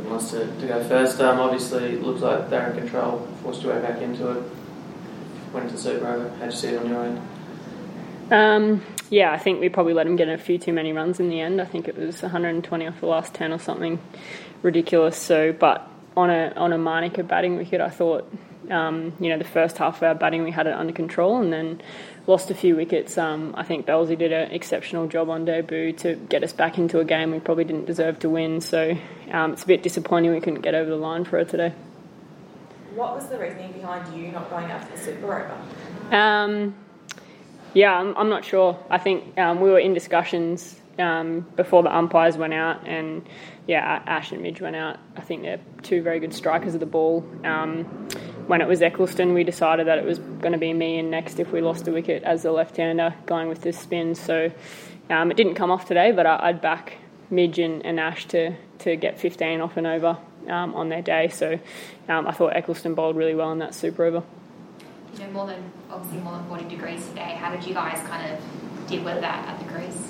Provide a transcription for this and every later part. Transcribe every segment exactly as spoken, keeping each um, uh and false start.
wants to, to go first. Um, obviously, it looked like they're in control, forced your way back into it, went into Super Over. How'd you see it on your end? Um, yeah, I think we probably let them get a few too many runs in the end. I think it was one hundred twenty off the last ten or something ridiculous. So, but on a on a Manika batting wicket, I thought, um, you know, the first half of our batting we had it under control, and then lost a few wickets. Um, I think Belsey did an exceptional job on debut to get us back into a game we probably didn't deserve to win. So um, it's a bit disappointing we couldn't get over the line for her today. What was the reasoning behind you not going after the Super Over? Um, yeah, I'm, I'm not sure. I think um, we were in discussions um, before the umpires went out, and yeah, Ash and Midge went out. I think they're two very good strikers of the ball. Um, when it was Eccleston, we decided that it was going to be me in next if we lost a wicket as the left-hander going with this spin. So um, it didn't come off today, but I, I'd back Midge and, and Ash to, to get fifteen off and over um, on their day. So um, I thought Eccleston bowled really well in that Super Over. You know, more than, obviously more than forty degrees today. How did you guys kind of deal with that at the crease?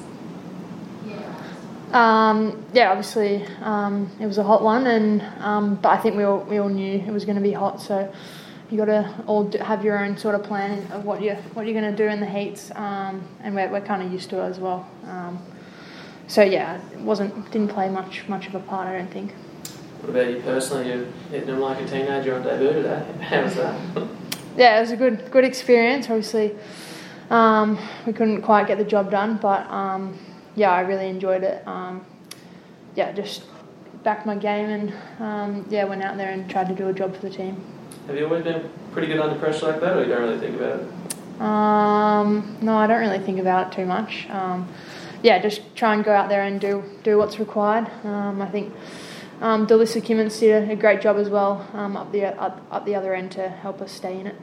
Um, yeah, obviously um, it was a hot one, and um, but I think we all we all knew it was going to be hot. So you got to all do, have your own sort of plan of what you what you're going to do in the heats, um, and we're we're kind of used to it as well. Um, so yeah, it wasn't didn't play much much of a part, I don't think. What about you personally? You're hitting them like a teenager on debut today. How was that? Yeah, it was a good good experience. Obviously, um, we couldn't quite get the job done, but. Um, Yeah, I really enjoyed it. Um, yeah, just backed my game and um, yeah, went out there and tried to do a job for the team. Have you always been pretty good under pressure like that, or you don't really think about it? Um, no, I don't really think about it too much. Um, yeah, just try and go out there and do do what's required. Um, I think um, Delissa Kimmins did a great job as well um, up the up, up the other end to help us stay in it.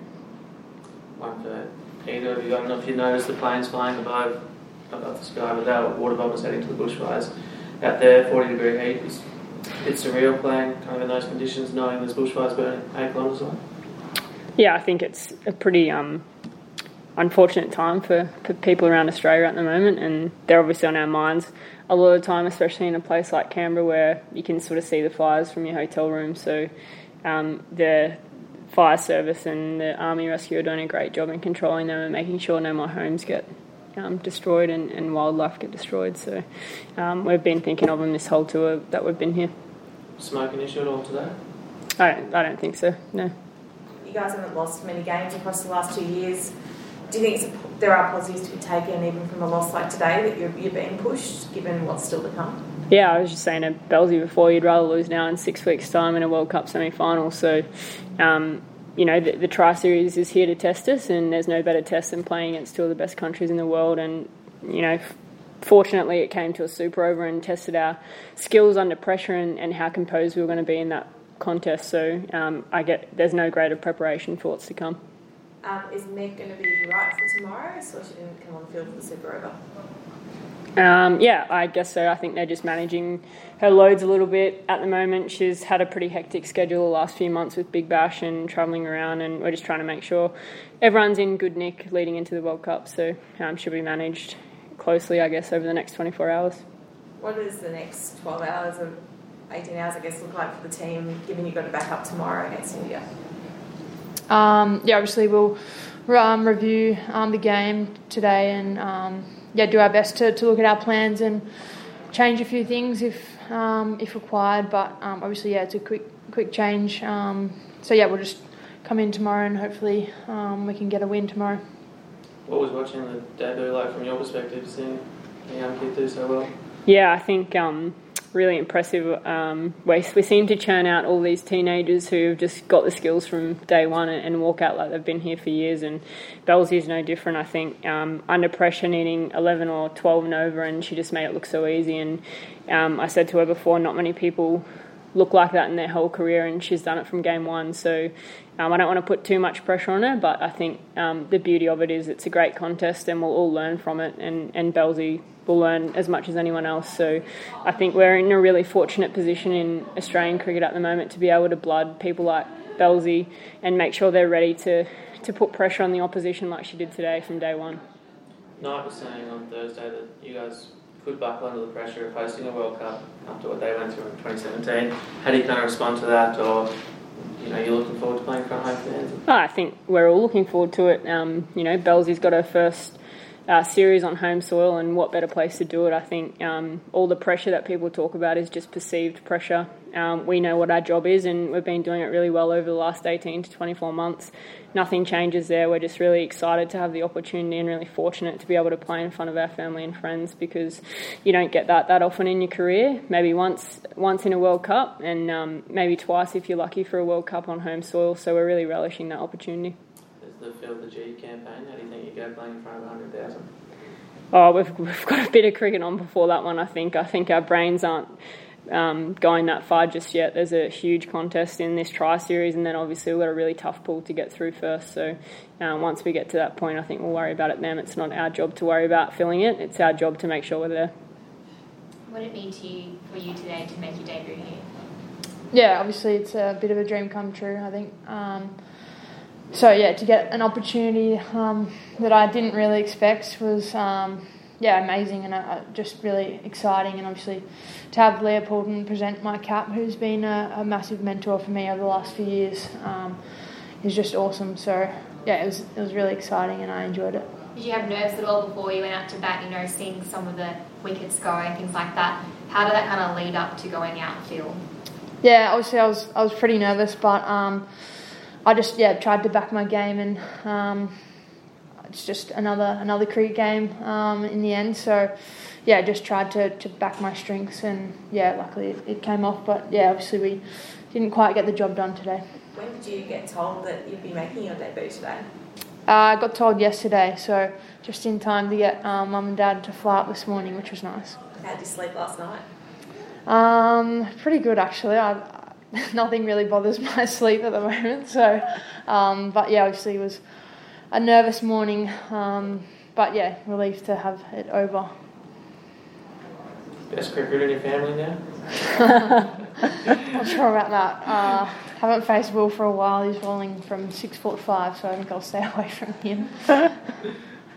One for either of you. I don't know if you noticed the planes flying above. Above the sky, but our water bombers heading to the bushfires out there, forty degree heat. It's, it's surreal playing kind of in those conditions, knowing there's bushfires burning eight kilometres away. Yeah, I think it's a pretty um, unfortunate time for, for people around Australia at the moment, and they're obviously on our minds a lot of the time, especially in a place like Canberra where you can sort of see the fires from your hotel room. So um, the fire service and the Army Rescue are doing a great job in controlling them and making sure no more homes get Um, destroyed and, and wildlife get destroyed. So um, we've been thinking of them this whole tour that we've been here. Smoke an issue at all today? I don't, I don't think so, no. You guys haven't lost many games across the last two years. Do you think it's, there are positives to be taken even from a loss like today, that you're, you're being pushed given what's still to come? Yeah, I was just saying to Belsey before, you'd rather lose now in six weeks' time in a World Cup semi-final. So um, you know, the, the Tri-Series is here to test us, and there's no better test than playing against two of the best countries in the world. And, you know, f- fortunately it came to a Super Over and tested our skills under pressure and, and how composed we were going to be in that contest. So um, I get there's no greater preparation for what's to come. Um, is Meg going to be right for tomorrow, so she didn't come on the field for the Super Over? Um, yeah, I guess so. I think they're just managing her loads a little bit at the moment. She's had a pretty hectic schedule the last few months with Big Bash and travelling around, and we're just trying to make sure everyone's in good nick leading into the World Cup. So um, she'll be managed closely, I guess, over the next twenty-four hours. What does the next twelve hours or eighteen hours, I guess, look like for the team, given you've got to back up tomorrow against India? Um, yeah, obviously we'll um, review um, the game today and um, yeah, do our best to, to look at our plans and change a few things if um, if required. But um, obviously, yeah, it's a quick quick change. Um, so yeah, we'll just come in tomorrow and hopefully um, we can get a win tomorrow. What was watching the debut like from your perspective, seeing the young kid do so well? Yeah, I think um, really impressive. Um, we, we seem to churn out all these teenagers who've just got the skills from day one and, and walk out like they've been here for years. And Belsey is no different, I think. Um, under pressure, needing eleven or twelve and over, and she just made it look so easy. And um, I said to her before, not many people look like that in their whole career, and she's done it from game one. So um, I don't want to put too much pressure on her, but I think um, the beauty of it is it's a great contest and we'll all learn from it, and, and Belsey will learn as much as anyone else. So I think we're in a really fortunate position in Australian cricket at the moment to be able to blood people like Belsey and make sure they're ready to, to put pressure on the opposition like she did today from day one. Knight was saying on Thursday that you guys could buckle under the pressure of hosting a World Cup after what they went through in twenty seventeen. How do you kind of respond to that, or you know, you're looking forward to playing for home fans? Oh, I think we're all looking forward to it. Um, you know, Belsy's got her first uh, series on home soil, and what better place to do it? I think um, all the pressure that people talk about is just perceived pressure. Um, we know what our job is, and we've been doing it really well over the last eighteen to twenty-four months. Nothing changes there. We're just really excited to have the opportunity and really fortunate to be able to play in front of our family and friends, because you don't get that that often in your career. Maybe once once in a World Cup, and um, maybe twice if you're lucky for a World Cup on home soil. So we're really relishing that opportunity. There's the Field the G campaign. How do you think you go playing in front of one hundred thousand? Oh, we've, we've got a bit of cricket on before that one, I think. I think our brains aren't um, going that far just yet. There's a huge contest in this tri-series, and then obviously we've got a really tough pool to get through first. So um, once we get to that point, I think we'll worry about it then. It's not our job to worry about filling it. It's our job to make sure we're there. What did it mean to you, for you today to make your debut here? Yeah, obviously it's a bit of a dream come true, I think. Um, so, yeah, to get an opportunity um, that I didn't really expect was, um, yeah, amazing and uh, just really exciting. And obviously to have Leah Poulton present my cap, who's been a, a massive mentor for me over the last few years, um, is just awesome. So, yeah, it was it was really exciting and I enjoyed it. Did you have nerves at all before you went out to bat, you know, seeing some of the wickets go and things like that? How did that kind of lead up to going outfield? Yeah, obviously I was I was pretty nervous, but um, I just yeah tried to back my game, and um, it's just another another cricket game um, in the end. So yeah, just tried to, to back my strengths, and yeah, luckily it, it came off. But yeah, obviously we didn't quite get the job done today. When did you get told that you'd be making your debut today? Uh, I got told yesterday, so just in time to get um, mum and dad to fly up this morning, which was nice. How did you sleep last night? Um, pretty good actually. I, nothing really bothers my sleep at the moment. So, um, but yeah, obviously it was a nervous morning. Um, but yeah, relieved to have it over. Best cricketer in your family now? Not sure about that. Uh, haven't faced Will for a while. He's rolling from six foot five, so I think I'll stay away from him.